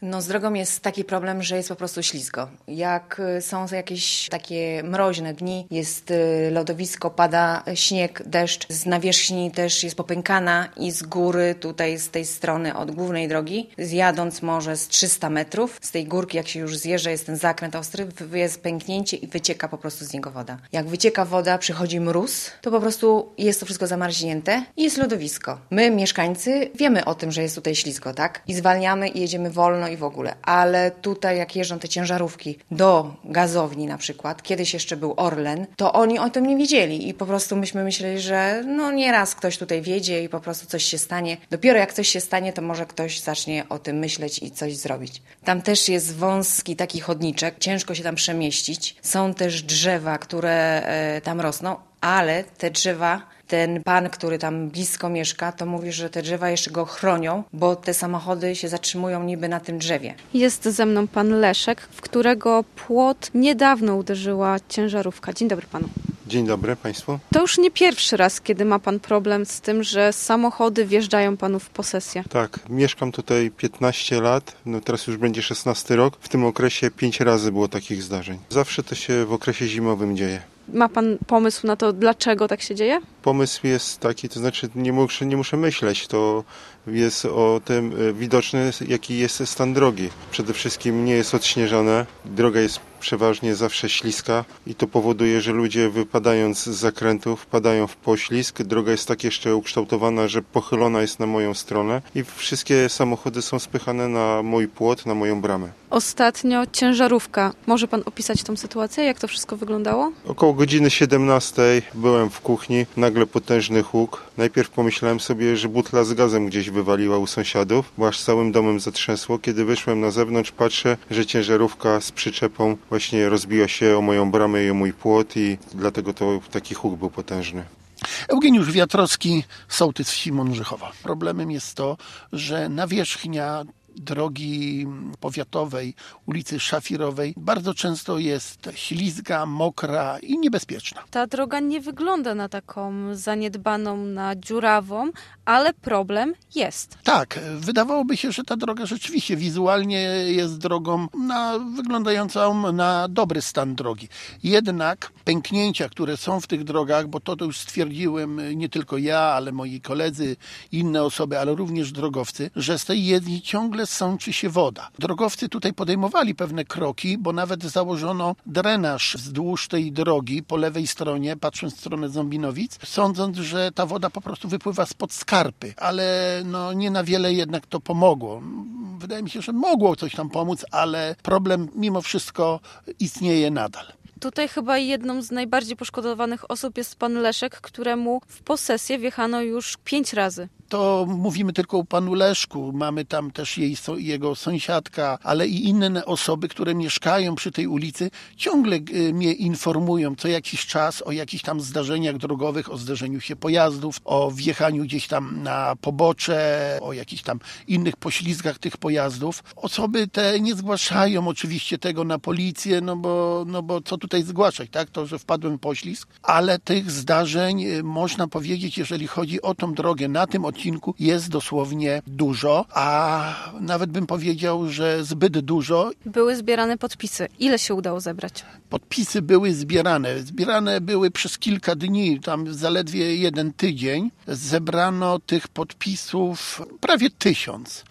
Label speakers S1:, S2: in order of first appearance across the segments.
S1: No z drogą jest taki problem, że jest po prostu ślizgo. Jak są jakieś takie mroźne dni, jest lodowisko, pada śnieg, deszcz, z nawierzchni też jest popękana i z góry tutaj z tej strony od głównej drogi, zjadąc może z 300 metrów, z tej górki jak się już zjeżdża, jest ten zakręt ostry, jest pęknięcie i wycieka po prostu z niego woda. Jak wycieka woda, przychodzi mróz, to po prostu jest to wszystko zamarznięte i jest lodowisko. My, mieszkańcy, wiemy o tym, że jest tutaj ślizgo, tak? I zwalniamy i jedziemy wolno i w ogóle. Ale tutaj jak jeżdżą te ciężarówki do gazowni na przykład, kiedyś jeszcze był Orlen, to oni o tym nie wiedzieli i po prostu myśmy myśleli, że no nieraz ktoś tutaj wiedzie i po prostu coś się stanie. Dopiero jak coś się stanie, to może ktoś zacznie o tym myśleć i coś zrobić. Tam też jest wąski taki chodniczek, ciężko się tam przemieścić. Są też drzewa, które tam rosną, ale te drzewa, ten pan, który tam blisko mieszka, to mówi, że te drzewa jeszcze go chronią, bo te samochody się zatrzymują niby na tym drzewie.
S2: Jest ze mną pan Leszek, w którego płot niedawno uderzyła ciężarówka. Dzień dobry panu.
S3: Dzień dobry Państwu.
S2: To już nie pierwszy raz, kiedy ma pan problem z tym, że samochody wjeżdżają panu w posesję.
S3: Tak, mieszkam tutaj 15 lat, no teraz już będzie 16 rok. W tym okresie 5 razy było takich zdarzeń. Zawsze to się w okresie zimowym dzieje.
S2: Ma pan pomysł na to, dlaczego tak się dzieje?
S3: Pomysł jest taki, to znaczy nie muszę myśleć, to jest o tym widoczny, jaki jest stan drogi. Przede wszystkim nie jest odśnieżone, droga jest przeważnie zawsze śliska i to powoduje, że ludzie wypadając z zakrętów wpadają w poślizg. Droga jest tak jeszcze ukształtowana, że pochylona jest na moją stronę i wszystkie samochody są spychane na mój płot, na moją bramę.
S2: Ostatnio ciężarówka. Może pan opisać tą sytuację? Jak to wszystko wyglądało?
S3: Około godziny 17 byłem w kuchni, nagle potężny huk. Najpierw pomyślałem sobie, że butla z gazem gdzieś wywaliła u sąsiadów, bo aż całym domem zatrzęsło. Kiedy wyszłem na zewnątrz, patrzę, że ciężarówka z przyczepą właśnie rozbiła się o moją bramę i o mój płot i dlatego to taki huk był potężny.
S4: Eugeniusz Wiatrowski, sołtys wsi Mądrzychowa. Problemem jest to, że nawierzchnia drogi powiatowej, ulicy Szafirowej bardzo często jest ślizga, mokra i niebezpieczna.
S2: Ta droga nie wygląda na taką zaniedbaną, na dziurawą, ale problem jest.
S4: Tak, wydawałoby się, że ta droga rzeczywiście wizualnie jest drogą wyglądającą na dobry stan drogi. Jednak pęknięcia, które są w tych drogach, bo to już stwierdziłem nie tylko ja, ale moi koledzy, inne osoby, ale również drogowcy, że z tej jezdni ciągle sączy się woda. Drogowcy tutaj podejmowali pewne kroki, bo nawet założono drenaż wzdłuż tej drogi po lewej stronie, patrząc w stronę Ząbinowic, sądząc, że ta woda po prostu wypływa spod skarpy, ale nie na wiele jednak to pomogło. Wydaje mi się, że mogło coś tam pomóc, ale problem mimo wszystko istnieje nadal.
S2: Tutaj chyba jedną z najbardziej poszkodowanych osób jest pan Leszek, któremu w posesję wjechano już 5 razy.
S4: To mówimy tylko o panu Leszku. Mamy tam też jego sąsiadka, ale i inne osoby, które mieszkają przy tej ulicy, ciągle mnie informują co jakiś czas o jakichś tam zdarzeniach drogowych, o zderzeniu się pojazdów, o wjechaniu gdzieś tam na pobocze, o jakichś tam innych poślizgach tych pojazdów. Osoby te nie zgłaszają oczywiście tego na policję, no bo co tutaj zgłaszać, tak? To, że wpadłem w poślizg, ale tych zdarzeń można powiedzieć, jeżeli chodzi o tą drogę na tym odcinku, jest dosłownie dużo, a nawet bym powiedział, że zbyt dużo.
S2: Były zbierane podpisy. Ile się udało zebrać?
S4: Podpisy były zbierane. Zbierane były przez kilka dni, tam zaledwie 1 tydzień. Zebrano tych podpisów prawie 1000.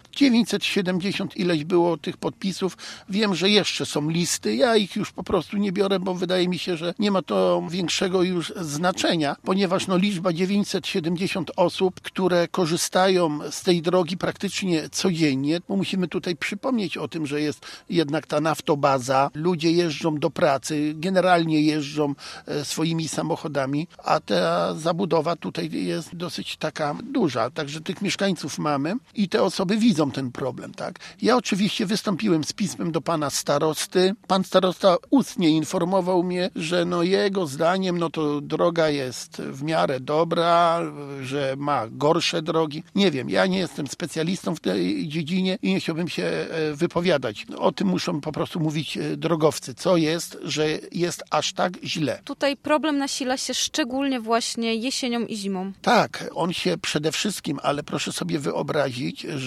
S4: 970 ileś było tych podpisów. Wiem, że jeszcze są listy. Ja ich już po prostu nie biorę, bo wydaje mi się, że nie ma to większego już znaczenia, ponieważ liczba 970 osób, które korzystają z tej drogi praktycznie codziennie, bo musimy tutaj przypomnieć o tym, że jest jednak ta naftobaza. Ludzie jeżdżą do pracy, generalnie jeżdżą swoimi samochodami, a ta zabudowa tutaj jest dosyć taka duża. Także tych mieszkańców mamy i te osoby widzą ten problem, tak? Ja oczywiście wystąpiłem z pismem do pana starosty. Pan starosta ustnie informował mnie, że jego zdaniem to droga jest w miarę dobra, że ma gorsze drogi. Nie wiem, ja nie jestem specjalistą w tej dziedzinie i nie chciałbym się wypowiadać. O tym muszą po prostu mówić drogowcy. Co jest, że jest aż tak źle.
S2: Tutaj problem nasila się szczególnie właśnie jesienią i zimą.
S4: Tak, on się przede wszystkim, ale proszę sobie wyobrazić, że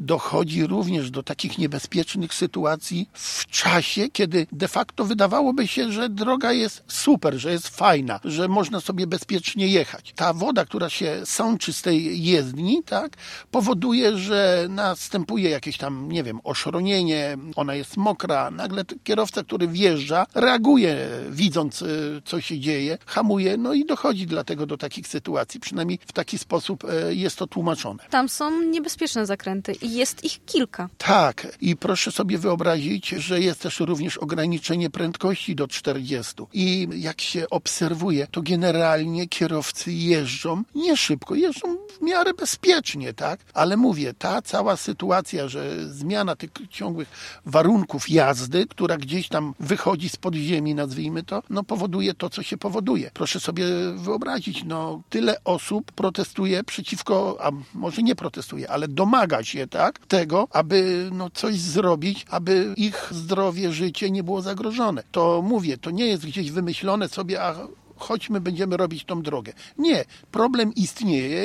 S4: dochodzi również do takich niebezpiecznych sytuacji w czasie, kiedy de facto wydawałoby się, że droga jest super, że jest fajna, że można sobie bezpiecznie jechać. Ta woda, która się sączy z tej jezdni, tak, powoduje, że następuje jakieś tam, nie wiem, oszronienie, ona jest mokra, nagle kierowca, który wjeżdża, reaguje, widząc, co się dzieje, hamuje, no i dochodzi dlatego do takich sytuacji. Przynajmniej w taki sposób jest to tłumaczone.
S2: Tam są niebezpieczne zakręty i jest ich kilka.
S4: Tak, i proszę sobie wyobrazić, że jest też również ograniczenie prędkości do 40. I jak się obserwuje, to generalnie kierowcy jeżdżą nie szybko, jeżdżą w miarę bezpiecznie, tak? Ale mówię, ta cała sytuacja, że zmiana tych ciągłych warunków jazdy, która gdzieś tam wychodzi spod ziemi, nazwijmy to, no powoduje to, co się powoduje. Proszę sobie wyobrazić, no tyle osób protestuje przeciwko, a może nie protestuje, ale domaga się, tak, tego, aby no coś zrobić, aby ich zdrowie, życie nie było zagrożone. To mówię, to nie jest gdzieś wymyślone sobie, a chodźmy, będziemy robić tą drogę. Nie, problem istnieje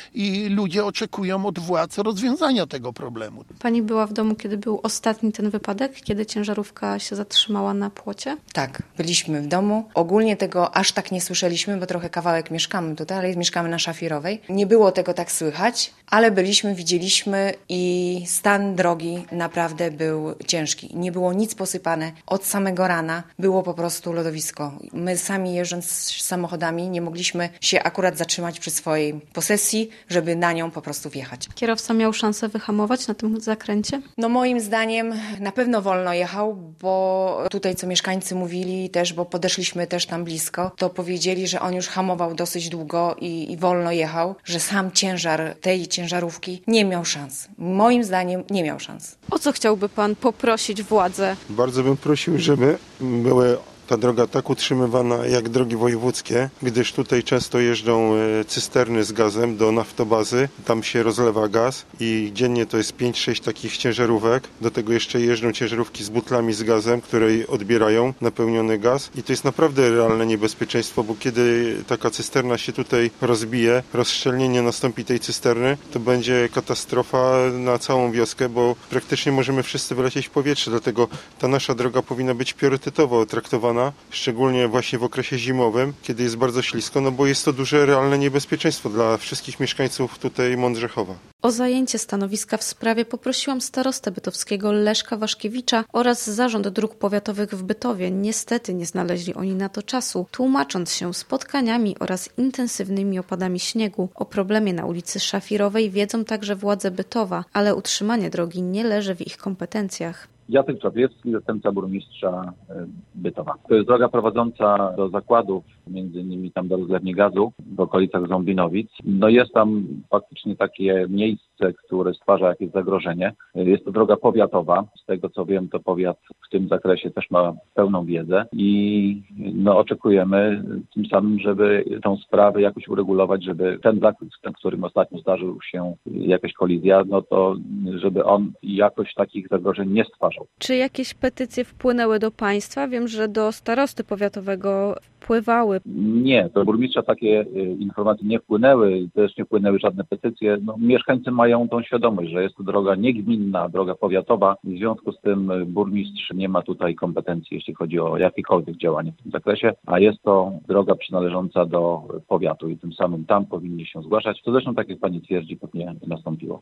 S4: i ludzie oczekują od władz rozwiązania tego problemu.
S5: Pani była w domu, kiedy był ostatni ten wypadek, kiedy ciężarówka się zatrzymała na płocie?
S1: Tak, byliśmy w domu. Ogólnie tego aż tak nie słyszeliśmy, bo trochę kawałek mieszkamy tutaj, ale mieszkamy na Szafirowej. Nie było tego tak słychać, ale byliśmy, widzieliśmy i stan drogi naprawdę był ciężki. Nie było nic posypane. Od samego rana było po prostu lodowisko. My sami jeżdżąc samochodami nie mogliśmy się akurat zatrzymać przy swojej posesji, żeby na nią po prostu wjechać.
S5: Kierowca miał szansę wyhamować na tym zakręcie?
S1: No moim zdaniem na pewno wolno jechał, bo tutaj co mieszkańcy mówili też, bo podeszliśmy też tam blisko, to powiedzieli, że on już hamował dosyć długo i wolno jechał, że sam ciężar tej ciężarówki nie miał szans. Moim zdaniem nie miał szans.
S2: O co chciałby pan poprosić władze?
S3: Bardzo bym prosił, żeby były ta droga tak utrzymywana jak drogi wojewódzkie, gdyż tutaj często jeżdżą cysterny z gazem do naftobazy, tam się rozlewa gaz i dziennie to jest 5-6 takich ciężarówek. Do tego jeszcze jeżdżą ciężarówki z butlami z gazem, które odbierają napełniony gaz i to jest naprawdę realne niebezpieczeństwo, bo kiedy taka cysterna się tutaj rozbije, rozszczelnienie nastąpi tej cysterny, to będzie katastrofa na całą wioskę, bo praktycznie możemy wszyscy wylecieć w powietrze, dlatego ta nasza droga powinna być priorytetowo traktowana, szczególnie właśnie w okresie zimowym, kiedy jest bardzo ślisko, no bo jest to duże, realne niebezpieczeństwo dla wszystkich mieszkańców tutaj Mądrzechowa.
S5: O zajęcie stanowiska w sprawie poprosiłam starostę bytowskiego Leszka Waszkiewicza oraz Zarząd Dróg Powiatowych w Bytowie. Niestety nie znaleźli oni na to czasu, tłumacząc się spotkaniami oraz intensywnymi opadami śniegu. O problemie na ulicy Szafirowej wiedzą także władze Bytowa, ale utrzymanie drogi nie leży w ich kompetencjach.
S6: Jacek Czawiecki, zastępca burmistrza Bytowa. To jest droga prowadząca do zakładów, między innymi tam do rozlewni gazu w okolicach Ząbinowic. No jest tam faktycznie takie miejsce, które stwarza jakieś zagrożenie. Jest to droga powiatowa. Z tego co wiem, to powiat w tym zakresie też ma pełną wiedzę i no oczekujemy tym samym, żeby tą sprawę jakoś uregulować, żeby ten zakres, w którym ostatnio zdarzył się jakaś kolizja, no to żeby on jakoś takich zagrożeń nie stwarzał.
S2: Czy jakieś petycje wpłynęły do państwa? Wiem, że do starosty powiatowego wpływały.
S6: Nie, do burmistrza takie informacje nie wpłynęły, też nie wpłynęły żadne petycje. No, mieszkańcy mają tą świadomość, że jest to droga niegminna, droga powiatowa. W związku z tym burmistrz nie ma tutaj kompetencji, jeśli chodzi o jakiekolwiek działanie w tym zakresie, a jest to droga przynależąca do powiatu i tym samym tam powinni się zgłaszać. To zresztą, tak jak pani twierdzi, pewnie nastąpiło.